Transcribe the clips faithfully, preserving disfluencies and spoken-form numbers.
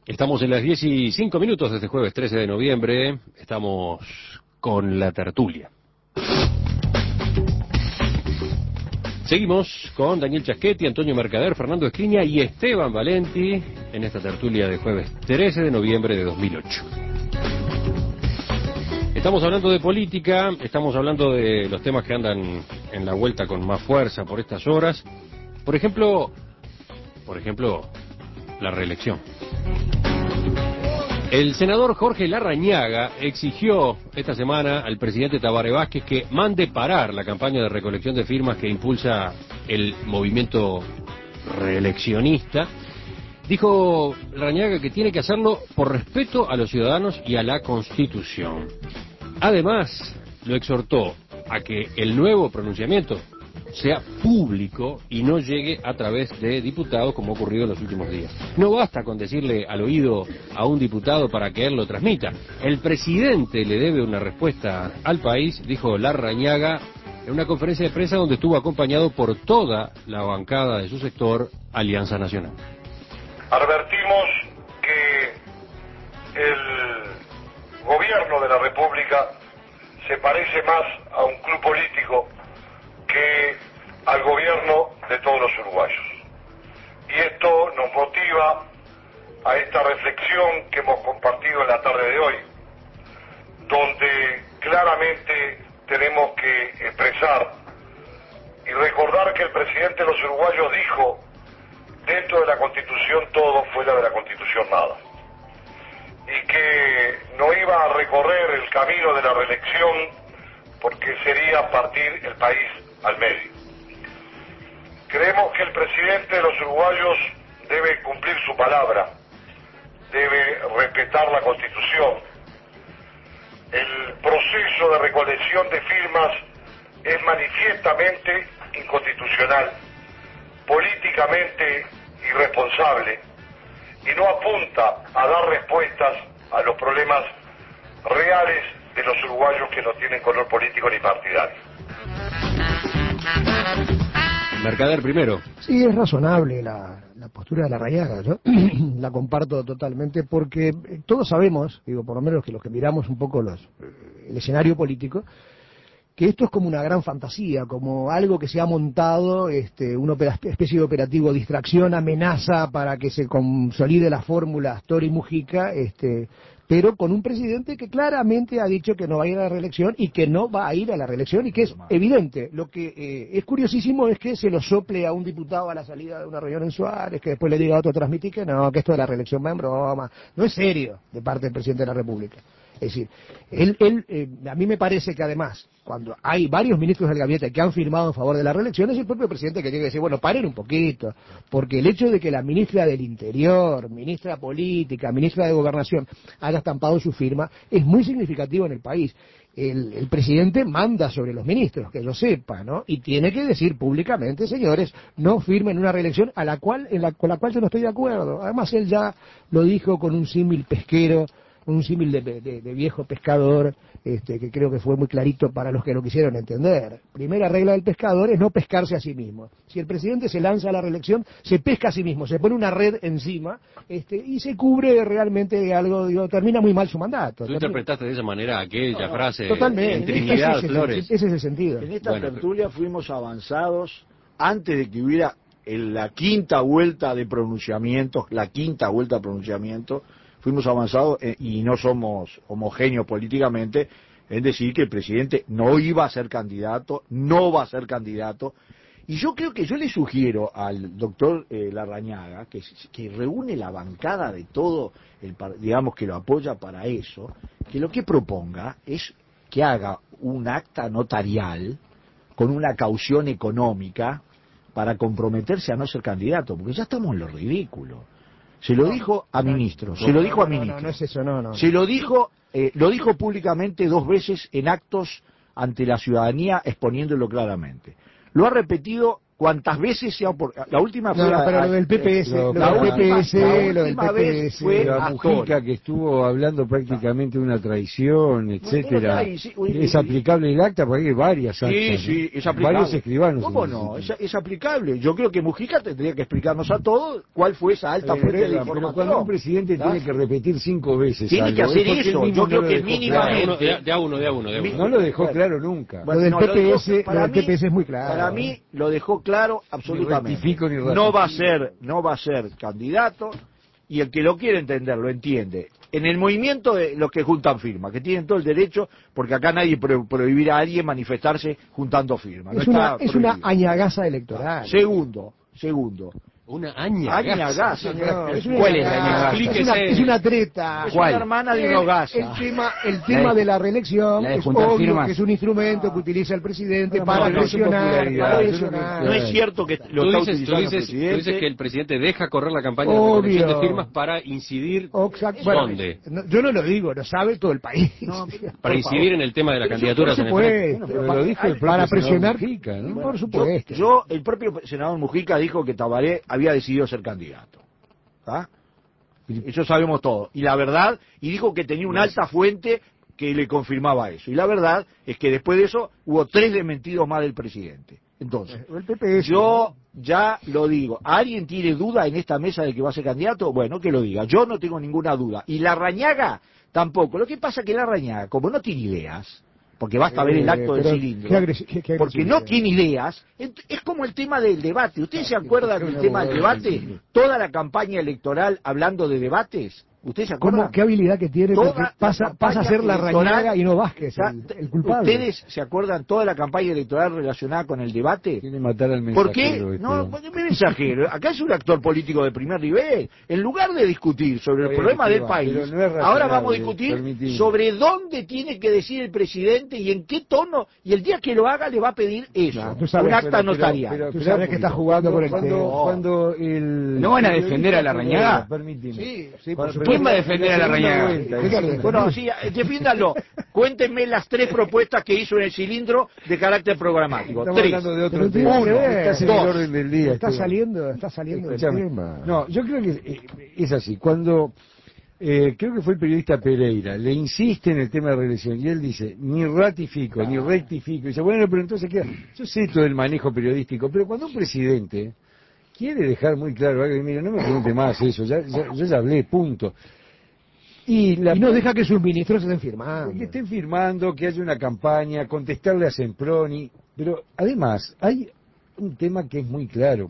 Estamos en las diez y cinco minutos de este jueves trece de noviembre. Estamos con la tertulia. Seguimos con Daniel Chasquetti, Antonio Mercader, Fernando Esquiña y Esteban Valenti en esta tertulia de jueves trece de noviembre de dos mil ocho. Estamos hablando de política, estamos hablando de los temas que andan en la vuelta con más fuerza por estas horas. Por ejemplo, por ejemplo, la reelección. El senador Jorge Larrañaga exigió esta semana al presidente Tabaré Vázquez que mande parar la campaña de recolección de firmas que impulsa el movimiento reeleccionista. Dijo Larrañaga que tiene que hacerlo por respeto a los ciudadanos y a la Constitución. Además, lo exhortó a que el nuevo pronunciamiento sea público y no llegue a través de diputados como ha ocurrido en los últimos días. No basta con decirle al oído a un diputado para que él lo transmita. El presidente le debe una respuesta al país, dijo Larrañaga en una conferencia de prensa donde estuvo acompañado por toda la bancada de su sector, Alianza Nacional. Advertimos que el gobierno de la República se parece más a un club político que al gobierno de todos los uruguayos. Y esto nos motiva a esta reflexión que hemos compartido en la tarde de hoy, donde claramente tenemos que expresar y recordar que el presidente de los uruguayos dijo: dentro de la Constitución todo, fuera de la Constitución nada. Y que no iba a recorrer el camino de la reelección porque sería partir el país al medio. Creemos que el presidente de los uruguayos debe cumplir su palabra, debe respetar la Constitución. El proceso de recolección de firmas es manifiestamente inconstitucional, políticamente irresponsable y no apunta a dar respuestas a los problemas reales de los uruguayos que no tienen color político ni partidario. Mercader primero. Sí, es razonable la, la postura de Larrañaga, yo la comparto totalmente porque todos sabemos, digo, por lo menos que los que miramos un poco los, el escenario político, que esto es como una gran fantasía, como algo que se ha montado, este, una especie de operativo distracción, amenaza para que se consolide la fórmula Astor y Mujica, este, pero con un presidente que claramente ha dicho que no va a ir a la reelección y que no va a ir a la reelección y que es evidente. Lo que eh, es curiosísimo es que se lo sople a un diputado a la salida de una reunión en Suárez, que después le diga a otro transmitir que no, que esto de la reelección va en broma. No es serio de parte del presidente de la República. Es decir, él, él eh, a mí me parece que además, cuando hay varios ministros del gabinete que han firmado en favor de la reelección, es el propio presidente que tiene que decir, bueno, paren un poquito, porque el hecho de que la ministra del Interior, ministra Política, ministra de Gobernación haya estampado su firma es muy significativo en el país. El, el presidente manda sobre los ministros, que yo sepa, ¿no? Y tiene que decir públicamente, señores, no firmen una reelección a la cual, en la, con la cual yo no estoy de acuerdo. Además, él ya lo dijo con un símil pesquero, un símil de, de, de viejo pescador, este, que creo que fue muy clarito para los que lo quisieron entender. Primera regla del pescador es no pescarse a sí mismo. Si el presidente se lanza a la reelección, se pesca a sí mismo, se pone una red encima, este, y se cubre realmente de algo, digo, termina muy mal su mandato. ¿Tú interpretaste de esa manera aquella no, frase totalmente, en Trinidad ese, Flores? Ese, ese es el sentido. En esta Bueno, tertulia fuimos avanzados antes de que hubiera en la quinta vuelta de pronunciamientos, la quinta vuelta de pronunciamiento, fuimos avanzados eh, y no somos homogéneos políticamente en decir que el presidente no iba a ser candidato, no va a ser candidato. Y yo creo que yo le sugiero al doctor eh, Larrañaga, que, que reúne la bancada de todo, el, digamos que lo apoya para eso, que lo que proponga es que haga un acta notarial con una caución económica para comprometerse a no ser candidato, porque ya estamos en lo ridículo. Se lo no, dijo a no, ministros, no, se lo dijo no, a ministros. No, no, no es eso, no, no. Se lo dijo, eh, lo dijo públicamente dos veces en actos ante la ciudadanía, exponiéndolo claramente. Lo ha repetido cuantas veces sea por... La última fue... No, no, pero a- lo del P P S, lo- lo la del última- P P S, la lo del última P P vez S. fue La a Mujica, Toro. que estuvo hablando prácticamente de una traición, etcétera, Bueno, sí, sí, es aplicable el acta porque hay varias actas, Sí, ¿no? sí, es aplicable. Varios escribanos. ¿Cómo en ese no? Es, sentido. es aplicable. Yo creo que Mujica tendría que explicarnos a todos cuál fue esa alta Eh, fuente de pero información. cuando un presidente ¿Ah? tiene que repetir cinco veces Tiene algo, que hacer es porque él eso. mismo Yo no creo lo que dejó mínimamente- claro. De a uno, de a- de a uno, de a uno, de a uno. No lo dejó claro nunca. Lo del no, P P S, dejó- lo para del P mí- P S es muy claro. Para mí lo dejó claro absolutamente. Ni rectifico ni no va a ratifico. ser, no va a ser candidato, y el que lo quiere entender lo entiende. En el movimiento de los que juntan firmas, que tienen todo el derecho, porque acá nadie pro- prohibirá a alguien manifestarse juntando firmas. No Es una, está es una prohibido. añagaza electoral. Segundo, segundo. Una aña. Añagaza. Señor, es una ¿Cuál es la añagaza. añagaza? Es una, Explíquese. es una treta. Es ¿Cuál? una hermana de El, una hogaza. el tema, el tema de- de la reelección la de es juntar obvio firmas. que es un instrumento que utiliza el presidente No, para no, no, presionar, popularidad, para yo no presionar. No es cierto que lo Tú está dices, tú, utilizando el dices, tú presidente. dices que el presidente deja correr la campaña de Obvio. recolección de firmas para incidir, O exact- bueno, ¿dónde? no, yo no lo digo, lo sabe todo el país. No, Para incidir en el tema de las Por candidaturas en el frente. supuesto, Pero para, lo dijo el propio para senador presionar, Mujica, ¿no? por Yo, supuesto. yo, el propio senador Mujica dijo que Tabaré había decidido ser candidato. ¿Ah? Eso sabemos todo. Y la verdad, y dijo que tenía una alta fuente que le confirmaba eso. Y la verdad es que después de eso hubo tres desmentidos más del presidente. Entonces, El P P S, yo ya lo digo. ¿Alguien tiene duda en esta mesa de que va a ser candidato? Bueno, que lo diga. Yo no tengo ninguna duda. Y la Rañaga tampoco. Lo que pasa es que la Rañaga, como no tiene ideas, porque basta ver el Eh, acto del pero cilindro, qué agresi- qué- qué porque no agresividad. tiene ideas, ent- es como el tema del debate. ¿Ustedes se acuerdan qué del una tema del abogada debate? del Toda la campaña electoral hablando de debates. ¿Ustedes se acuerdan? ¿Cómo, ¿Qué habilidad que tiene? Toda Porque la pasa, campaña pasa a ser la electoral- Rañaga y no Vázquez, O sea, el, el culpable. ¿Ustedes se acuerdan toda la campaña electoral relacionada con el debate? Quiere matar al ¿Por qué? mensajero. este No, hombre. ¿qué mensajero? Acá es un actor político de primer nivel. En lugar de discutir sobre el Está bien, problema del Esteban, país, pero no es razonable, ahora vamos a discutir permitime. sobre dónde tiene que decir el presidente y en qué tono, y el día que lo haga le va a pedir eso, No, tú sabes, un acta Pero- notarial. pero- Tú pero sabes un que estás poquito. jugando con el cuando, tema. cuando el... ¿No van a defender a la Rañaga? Permíteme. Sí, sí, por Cuando- supuesto. ¿Quién va a defender a la segunda Rañaga? vuelta, Dígalo. es- Bueno, sí, eh, defiéndanlo. Cuéntenme las tres propuestas que hizo en el cilindro de carácter programático. Estamos Tres. hablando de otro Pero tema. tiene que ver. Estás en el Dos. orden del día. Está Esteban. saliendo, está saliendo del Escúchame. tema. No, yo creo que eh, es así. Cuando eh, creo que fue el periodista Pereira, le insiste en el tema de reelección y él dice, ni ratifico, ni rectifico. Y dice, bueno, pero entonces queda. Yo sé todo el manejo periodístico, pero cuando un presidente quiere dejar muy claro algo, y mira, no me pregunte más eso, ya, ya- yo ya hablé, punto. Y, la Y no deja que sus ministros estén firmando. que estén firmando, que haya una campaña, contestarle a Semproni, pero además hay un tema que es muy claro.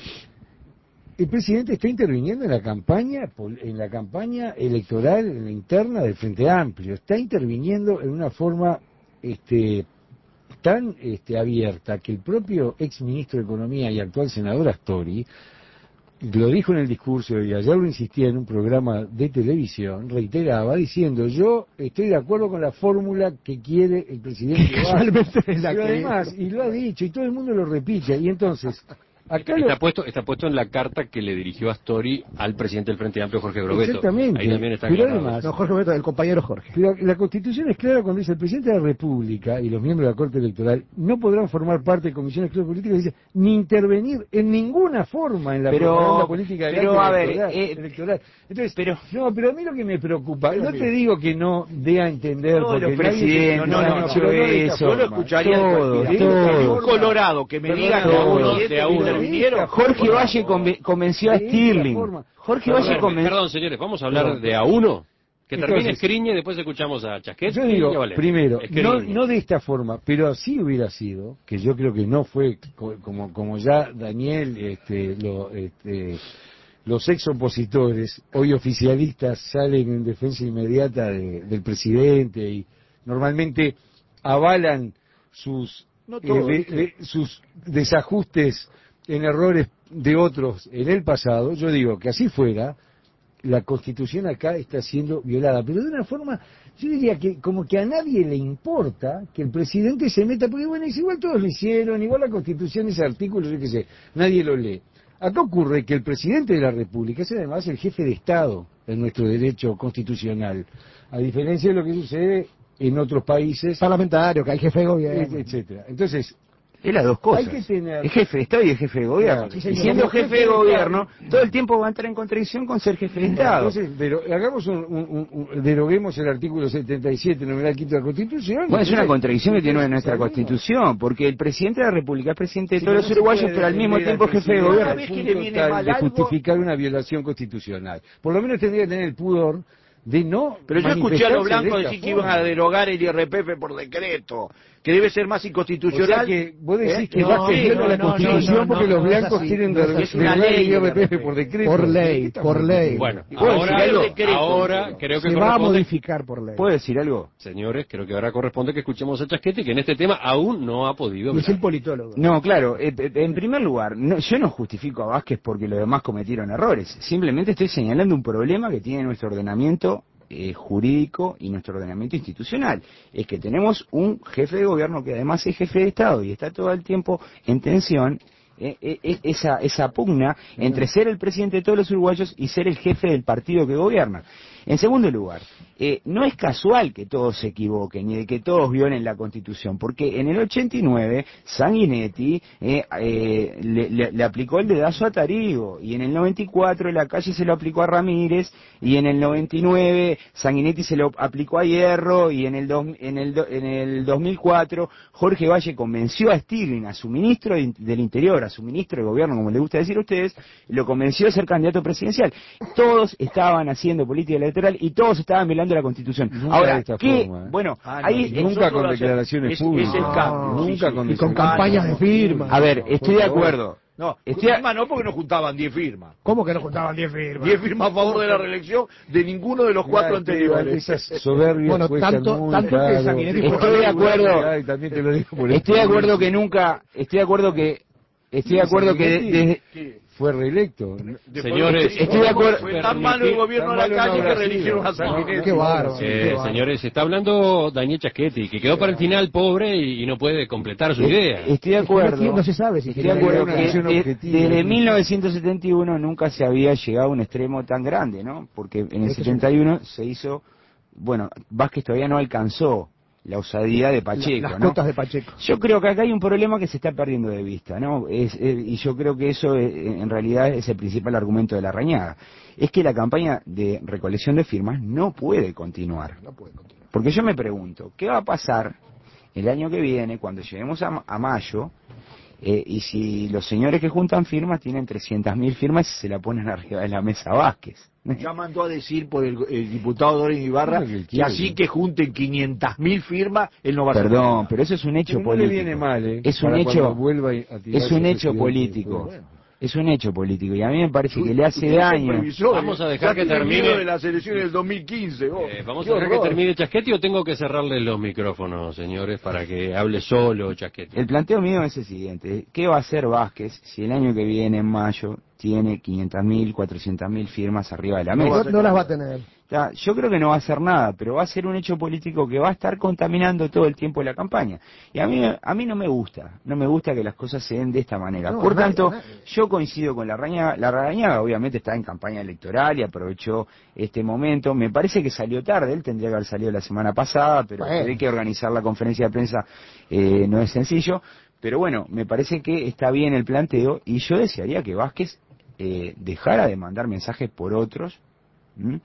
El presidente está interviniendo en la campaña, pol- en la campaña electoral, en la interna del Frente Amplio, está interviniendo en una forma este, tan este, abierta que el propio ex ministro de Economía y actual senador Astori lo dijo en el discurso y ayer lo insistía en un programa de televisión, reiteraba diciendo, yo estoy de acuerdo con la fórmula que quiere el presidente Casualmente es la Pero que- además, y lo ha dicho, y todo el mundo lo repite, y entonces, acá lo... Está puesto, está puesto en la carta que le dirigió Astori al presidente del Frente Amplio, Jorge Grobeto. Exactamente. Ahí también está Pero aclarado. además- No, Jorge Beto, el compañero Jorge. Pero la Constitución es clara cuando dice el presidente de la República y los miembros de la Corte Electoral no podrán formar parte de comisiones políticas, dice, ni intervenir en ninguna forma en la Pero- propaganda política del pero, acto a ver, electoral, eh, electoral. Entonces, pero- no, pero a mí lo que me preocupa, no te digo que no dé a entender, Todos porque los nadie- presidentes, No, no, no, no, pero no de esta eso. Yo lo forma. escucharía de Todos, cualquiera. todos. Ni un colorado que me Perdón, diga que todos, uno de a uno. intervinieron. Jorge Valle conve- convenció a De esta Stirling. forma. Jorge Perdón, Valle convenció... perdón, señores, vamos a hablar Perdón. de a uno. Que termine Entonces- Escriñe y después escuchamos a Chasquet. Yo y digo, a Valera. primero, Escriñe. no, no de esta forma, pero así hubiera sido, que yo creo que no fue, co- como, como ya Daniel, este, lo, este, los ex opositores, hoy oficialistas, salen en defensa inmediata de- del presidente y normalmente avalan sus, No eh, todo, de- ¿viste? de- sus desajustes en errores de otros en el pasado. Yo digo que así fuera, la Constitución acá está siendo violada, pero de una forma, yo diría que como que a nadie le importa que el presidente se meta, porque bueno, es igual todos lo hicieron, igual la Constitución, ese artículo, yo qué sé, nadie lo lee. Acá ocurre que el presidente de la República es además el jefe de Estado en nuestro derecho constitucional, a diferencia de lo que sucede en otros países, Parlamentario, que hay jefe de gobierno. etcétera. Entonces, Es las dos cosas. Hay que tener... Es jefe de Estado y es jefe de gobierno. Claro, y sí, siendo jefe de gobierno, todo el tiempo va a entrar en contradicción con ser jefe de Estado. Entonces, pero hagamos un, un, un, deroguemos el artículo setenta y siete, numeral quinto de la Constitución. Bueno, es una contradicción que tiene nuestra Salimos. Constitución, porque el presidente de la República es presidente de Sí, todos pero los no se uruguayos, puede pero al mismo defender tiempo al jefe de presidente gobierno. al ¿Sabes que punto le viene tal mal de algo? justificar una violación constitucional. Por lo menos tendría que tener el pudor de no Pero yo escuché a los manifestarse de blancos esta decir que forma. iban a derogar el I R P F por decreto, que debe ser más O inconstitucional. sea que vos decís ¿Eh? que No, Vázquez no, viola no, la no, Constitución no, no, porque no, los no es blancos así, tienen no es de así. Es una derogar el ley I R P F de por decreto. Por ley, ¿Qué estamos por ley. discutiendo? Bueno, Bueno, ahora, si hay decreto, ahora pero- creo que Se va a corresponde, modificar por ley. ¿Puedo decir algo? señores, creo que ahora corresponde que escuchemos a Chasquete, que en este tema aún no ha podido Y es el hablar. politólogo. No, claro, eh, eh, en primer lugar, no, yo no justifico a Vázquez porque los demás cometieron errores, simplemente estoy señalando un problema que tiene nuestro ordenamiento eh, jurídico y nuestro ordenamiento institucional. Es que tenemos un jefe de gobierno que además es jefe de Estado y está todo el tiempo en tensión. Eh, eh, esa, esa pugna entre ser el presidente de todos los uruguayos y ser el jefe del partido que gobierna. En segundo lugar, eh, no es casual que todos se equivoquen ni de que todos violen la Constitución, porque en el ochenta y nueve Sanguinetti eh, eh, le, le, le aplicó el dedazo a Tarigo, y en el noventa y cuatro la calle se lo aplicó a Ramírez, y en el noventa y nueve Sanguinetti se lo aplicó a Hierro, y en el, dos, en el, do, en el dos mil cuatro Jorge Valle convenció a Stirling, a su ministro de, del Interior, a su ministro de Gobierno, como le gusta decir a ustedes, lo convenció de ser candidato presidencial. Todos estaban haciendo política electoral y todos estaban violando la Constitución. Nunca Ahora, de esta ¿qué? forma, ¿eh? Bueno, Ah, no, ahí... no, Nunca con nosotros declaraciones es- públicas. es el cambio, Nunca sí, sí. con Y con declaraciones campañas de públicas. firma. A ver, estoy de Por favor. acuerdo. No, Estoy a- firma no, porque no juntaban diez firmas. ¿Cómo que no juntaban diez firmas? diez firmas a favor de la reelección de ninguno de los cuatro Claro, Esteban, anteriores. esas soberbias Bueno, cuestan tanto- muy tanto que caro. Sanguinetti fue- Estoy de acuerdo. Y también te lo digo por Estoy de esto. acuerdo que nunca... Estoy de acuerdo que... Estoy de acuerdo que... de- Sanguinetti desde- fue reelecto. Señores, estoy de acuerdo- Fue tan malo el gobierno de Tan la malo calle no que habrá reeligieron sido. a Sanguinetti. Qué bárbaro. Eh, qué bárbaro. señores, está hablando Daniel Chasquetti, que quedó para el final pobre y, y no puede completar su idea. Estoy de acuerdo. No se sabe si Estoy tiene de acuerdo una que visión de- objetiva. desde mil novecientos setenta y uno nunca se había llegado a un extremo tan grande, ¿no? Porque en el Este setenta y uno se hizo, bueno, Vázquez todavía no alcanzó la osadía de Pacheco, Las ¿no? cotas de Pacheco. Yo creo que acá hay un problema que se está perdiendo de vista, ¿no? Es, eh, y yo creo que eso eh, en realidad es el principal argumento de la Rañaga. Es que la campaña de recolección de firmas no puede continuar. No puede continuar. Porque yo me pregunto, ¿qué va a pasar el año que viene cuando lleguemos a, a mayo eh, y si los señores que juntan firmas tienen trescientas mil firmas y se la ponen arriba de la mesa a Vázquez? Ya mandó a decir por el, el diputado Dorin Ibarra Claro que que quiere. así que junten quinientas mil firmas, él no va a hacer Perdón, nada. pero eso es un hecho Pero no le político. viene mal, ¿eh? Es un Para hecho, cuando vuelva a tirarse es un a hecho presidente. político. Bueno. Es un hecho político y a mí me parece que le hace Ustedes son daño. previsores. Vamos a dejar Ya que tienen termine. miedo de las elecciones del dos mil quince. vos. Eh, vamos Qué a dejar que horror. termine Chasquetti o tengo que cerrarle los micrófonos, señores, para que hable solo Chasquetti. El planteo mío es el siguiente. ¿Qué va a hacer Vázquez si el año que viene, en mayo, tiene quinientas mil, cuatrocientas mil firmas arriba de la No, mesa? no las va a tener. Ya, yo creo que no va a hacer nada, pero va a ser un hecho político que va a estar contaminando todo el tiempo la campaña. Y a mí, a mí no me gusta, no me gusta que las cosas se den de esta manera. No, Por a nadie, tanto, a nadie. yo coincido con la Rañaga. La Rañaga obviamente está en campaña electoral y aprovechó este momento. Me parece que salió tarde, él tendría que haber salido la semana pasada, pero Bueno. hay que organizar la conferencia de prensa, eh, no es sencillo. Pero bueno, me parece que está bien el planteo y yo desearía que Vázquez eh, dejara de mandar mensajes por otros. ¿m?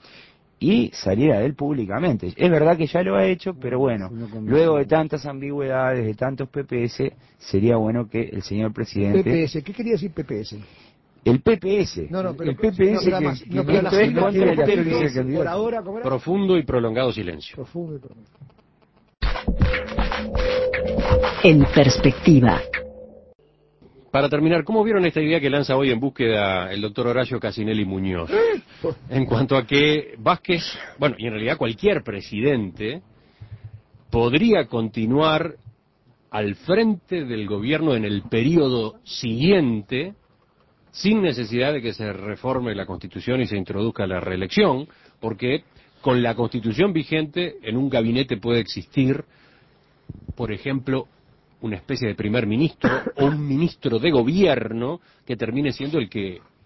Y saliera de él públicamente. Es verdad que ya lo ha hecho, pero bueno, luego de tantas ambigüedades, de tantos P P S, sería bueno que el señor presidente... P P S. ¿Qué quería decir P P S? El P P S. No, no, pero El P P S no, pero que- además, que no, pero esto la- es la- contra la- el la- candidato. P P S, por ahora, ¿cómo era? Profundo y prolongado silencio. Profundo y profundo. En perspectiva. Para terminar, ¿cómo vieron esta idea que lanza hoy en búsqueda el doctor Horacio Casinelli Muñoz? En cuanto a que Vázquez, bueno, y en realidad cualquier presidente, podría continuar al frente del gobierno en el periodo siguiente, sin necesidad de que se reforme la Constitución y se introduzca la reelección, porque con la Constitución vigente en un gabinete puede existir, por ejemplo, una especie de primer ministro o un ministro de gobierno que termine siendo el que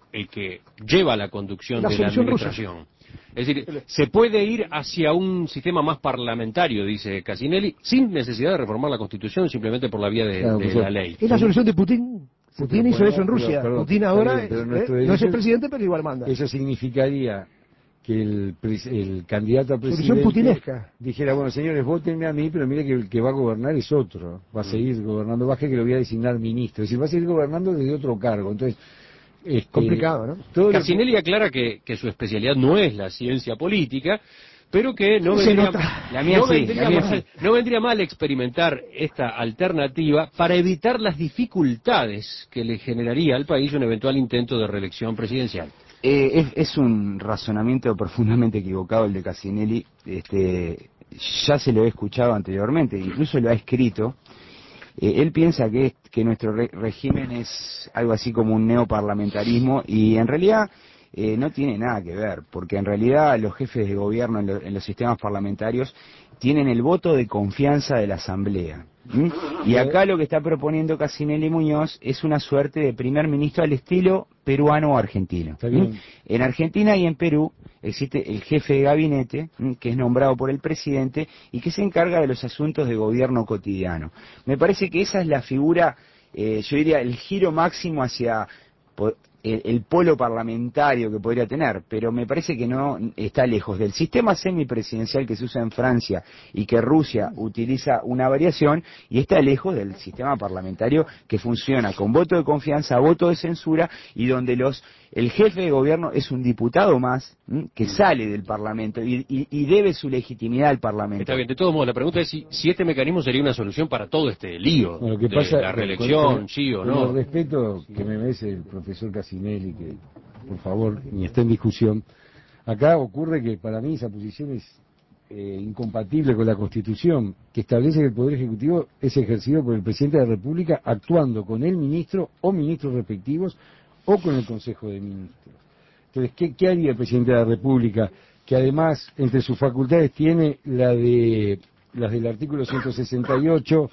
el que lleva la conducción La de la solución administración. Es decir, se puede ir hacia un sistema más parlamentario, dice Casinelli, sin necesidad de reformar la Constitución, simplemente por la vía de, Claro, de pues, la ley. Es la solución de Putin. Sí, Putin pero hizo bueno, eso en pero, Rusia. perdón, Putin está ahora bien, pero es- nuestro eh, no es el derecho- presidente, pero igual manda. Eso significaría que el, pres- el candidato a Solución presidente putinesca. dijera, bueno, señores, votenme a mí, pero mire que el que va a gobernar es otro. Va a seguir gobernando Vázquez, que lo voy a designar ministro. Es decir, va a seguir gobernando desde otro cargo. Entonces, este, Complicado, ¿no? todo lo que- Casinelli aclara que, que su especialidad no es la ciencia política, pero que no Se vendría, nota. La mía no sí, vendría la mía mal, sí. no vendría mal experimentar esta alternativa para evitar las dificultades que le generaría al país un eventual intento de reelección presidencial. Eh, es, es un razonamiento profundamente equivocado el de Casinelli. Este, ya se lo he escuchado anteriormente, incluso lo ha escrito. Eh, él piensa que, que nuestro re- régimen es algo así como un neoparlamentarismo y en realidad eh, no tiene nada que ver, porque en realidad los jefes de gobierno en, lo- en los sistemas parlamentarios tienen el voto de confianza de la Asamblea. ¿m? Y acá lo que está proponiendo Casinelli Muñoz es una suerte de primer ministro al estilo peruano o argentino. Está ¿m? bien. En Argentina y en Perú existe el jefe de gabinete, ¿m? que es nombrado por el presidente y que se encarga de los asuntos de gobierno cotidiano. Me parece que esa es la figura, eh, yo diría, el giro máximo hacia po- el, el polo parlamentario que podría tener, pero me parece que no está lejos del sistema semipresidencial que se usa en Francia y que Rusia utiliza una variación, y está lejos del sistema parlamentario que funciona con voto de confianza, voto de censura, y donde los el jefe de gobierno es un diputado más, ¿m? que sale del Parlamento y, y- y debe su legitimidad al Parlamento. Está bien, de todos modos, la pregunta es si, si este mecanismo sería una solución para todo este lío Bueno, lo que de pasa, la con- reelección, con- sí o con no. el respeto que me merece el profesor Casinelli, que por favor ni está en discusión, acá ocurre que para mí esa posición es eh, incompatible con la Constitución, que establece que el Poder Ejecutivo es ejercido por el Presidente de la República actuando con el ministro o ministros respectivos o con el Consejo de Ministros. Entonces, ¿qué, qué haría el Presidente de la República? Que además, entre sus facultades tiene la de las del artículo ciento sesenta y ocho.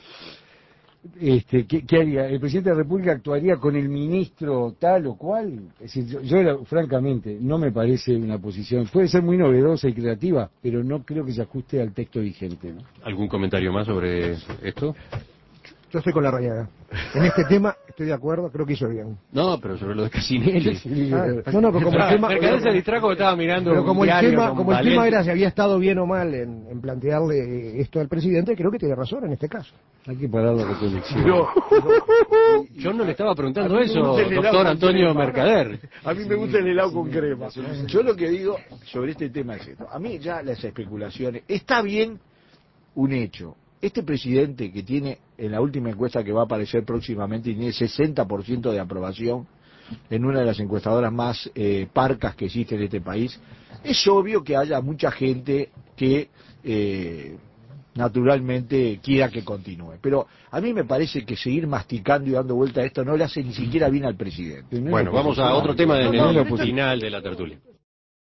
Este, ¿qué, qué haría? ¿El presidente de la República actuaría con el ministro tal o cual? Es decir, yo, yo era- francamente, no me parece una posición, puede ser muy novedosa y creativa, pero no creo que se ajuste al texto vigente, ¿no? ¿Algún comentario más sobre esto? Yo estoy con la Rañaga. En este tema estoy de acuerdo, creo que hizo bien. No, pero sobre lo de Casinelli. Ah, no, no, pero como el tema... Mercader se distrajo que estaba mirando Pero un como el diario tema, con como el Valente. tema era si había estado bien o mal en, en plantearle esto al presidente, creo que tiene razón en este caso. Hay que parar la recolección. Yo, Yo no le estaba preguntando A mí me eso, gusta el helado doctor con Antonio crema. Mercader. A mí me gusta el helado con crema. Yo lo que digo sobre este tema es esto. A mí ya las especulaciones... Está bien un hecho. Este presidente que tiene, en la última encuesta que va a aparecer próximamente, tiene sesenta por ciento de aprobación en una de las encuestadoras más eh, parcas que existe en este país, es obvio que haya mucha gente que eh, naturalmente quiera que continúe. Pero a mí me parece que seguir masticando y dando vuelta a esto no le hace ni siquiera bien al presidente. Bueno, vamos a otro tema en No, no, el no, final de la tertulia.